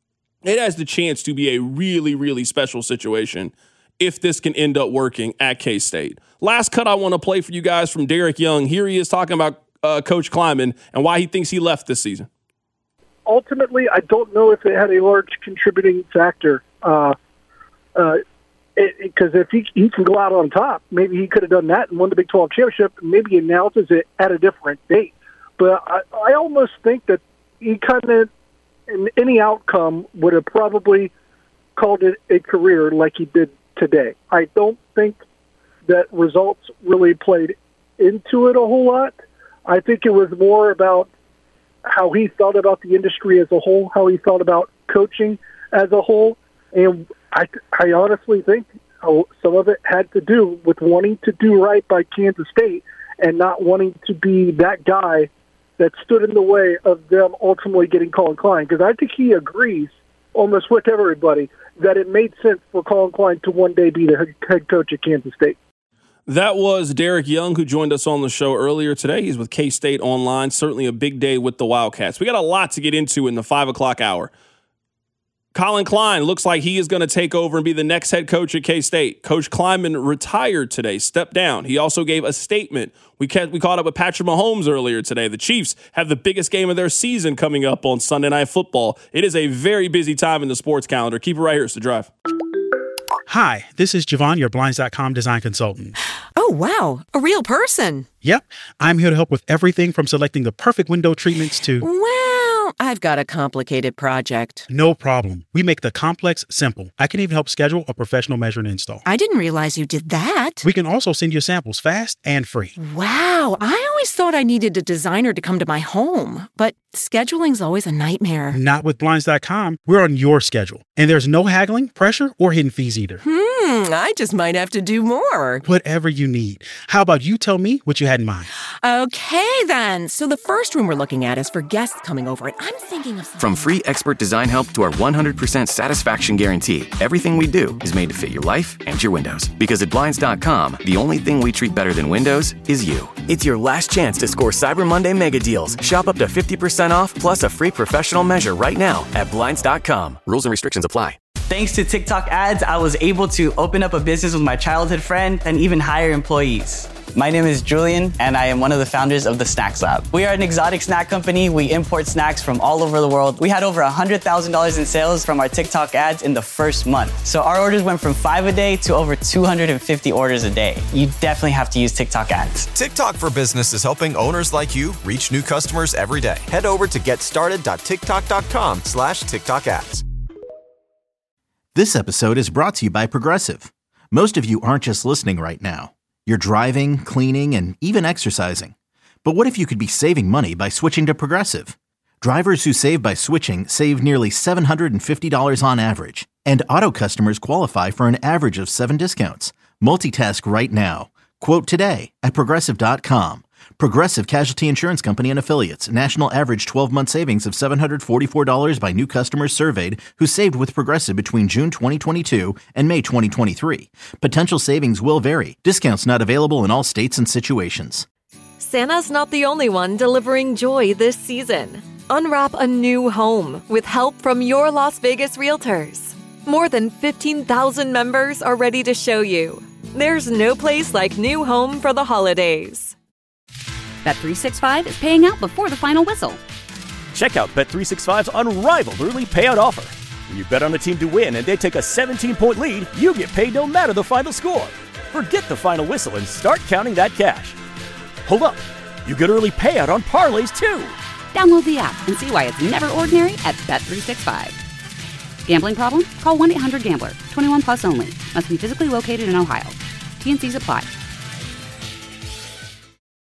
It has the chance to be a really, really special situation if this can end up working at K-State. Last cut I want to play for you guys from Derek Young. Here he is talking about uh, Coach Klieman and why he thinks he left this season. Ultimately, I don't know if it had a large contributing factor. Uh, uh, because if he, he can go out on top, maybe he could have done that and won the Big twelve championship, and maybe he announces it at a different date. But I, I almost think that he kind of, in any outcome, would have probably called it a career like he did today. I don't think that results really played into it a whole lot. I think it was more about how he thought about the industry as a whole, how he thought about coaching as a whole. And I, I honestly think some of it had to do with wanting to do right by Kansas State and not wanting to be that guy that stood in the way of them ultimately getting Colin Klein. Because I think he agrees almost with everybody that it made sense for Colin Klein to one day be the head coach at Kansas State. That was Derek Young, who joined us on the show earlier today. He's with K-State Online. Certainly a big day with the Wildcats. We got a lot to get into in the five o'clock hour. Colin Klein looks like he is going to take over and be the next head coach at K-State. Coach Kleinman retired today, stepped down. He also gave a statement. We ca- we caught up with Patrick Mahomes earlier today. The Chiefs have the biggest game of their season coming up on Sunday Night Football. It is a very busy time in the sports calendar. Keep it right here. It's The Drive. Hi, this is Javon, your Blinds dot com design consultant. Oh, wow. A real person. Yep, I'm here to help with everything from selecting the perfect window treatments to... Well, I've got a complicated project. No problem. We make the complex simple. I can even help schedule a professional measure and install. I didn't realize you did that. We can also send you samples fast and free. Wow, I always thought I needed a designer to come to my home, but scheduling's always a nightmare. Not with Blinds dot com. We're on your schedule. And there's no haggling, pressure, or hidden fees either. Hmm, I just might have to do more. Whatever you need. How about you tell me what you had in mind? Okay, then. So the first room we're looking at is for guests coming over, and I'm thinking of something. From free expert design help to our one hundred percent satisfaction guarantee, everything we do is made to fit your life and your windows. Because at Blinds dot com, the only thing we treat better than windows is you. It's your last chance to score Cyber Monday mega deals. Shop up to fifty percent off plus a free professional measure right now at Blinds dot com. Rules and restrictions apply. Thanks to TikTok ads, I was able to open up a business with my childhood friend and even hire employees. My name is Julian, and I am one of the founders of the Snacks Lab. We are an exotic snack company. We import snacks from all over the world. We had over one hundred thousand dollars in sales from our TikTok ads in the first month. So our orders went from five a day to over two hundred fifty orders a day. You definitely have to use TikTok ads. TikTok for Business is helping owners like you reach new customers every day. Head over to getstarted dot tiktok dot com slash TikTok ads. This episode is brought to you by Progressive. Most of you aren't just listening right now. You're driving, cleaning, and even exercising. But what if you could be saving money by switching to Progressive? Drivers who save by switching save nearly seven hundred fifty dollars on average. And auto customers qualify for an average of seven discounts. Multitask right now. Quote today at Progressive dot com. Progressive Casualty Insurance Company and Affiliates. National average twelve-month savings of seven hundred forty-four dollars by new customers surveyed who saved with Progressive between June twenty twenty-two and May twenty twenty-three. Potential savings will vary. Discounts not available in all states and situations. Santa's not the only one delivering joy this season. Unwrap a new home with help from your Las Vegas realtors. More than fifteen thousand members are ready to show you. There's no place like new home for the holidays. Bet three sixty-five is paying out before the final whistle. Check out Bet three sixty-five's unrivaled early payout offer. When you bet on a team to win and they take a seventeen-point lead, you get paid no matter the final score. Forget the final whistle and start counting that cash. Hold up. You get early payout on parlays, too. Download the app and see why it's never ordinary at Bet three sixty-five. Gambling problem? Call one eight hundred gambler. twenty-one plus only. Must be physically located in Ohio. T and C's apply.